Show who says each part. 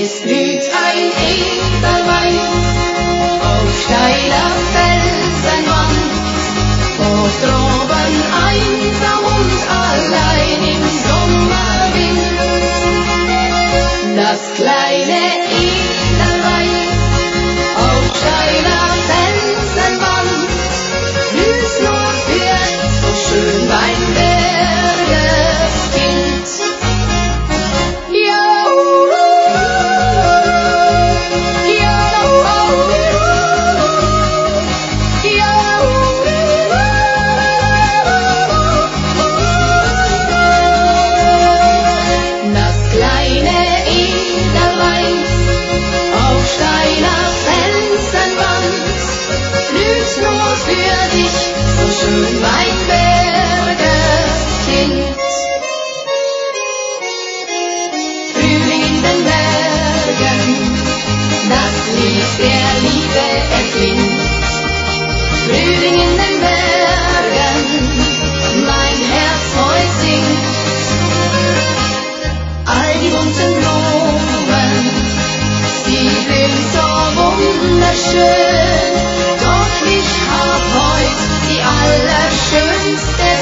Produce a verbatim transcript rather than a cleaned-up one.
Speaker 1: Es blüht ein Edelwein auf steiler Felsenwand, hoch droben einsam und allein im Sommerwind. Das kleine Edelwein auf steiler Felsenwand blüht nur für so schön weinberges Kind. Schön weinberges Kind. Frühling in den Bergen, das Lied der Liebe erklingt. Frühling in den Bergen, mein Herz heut singt. All die bunten Blumen, sie blühen so wunderschön, doch ich hab heut die allerschönste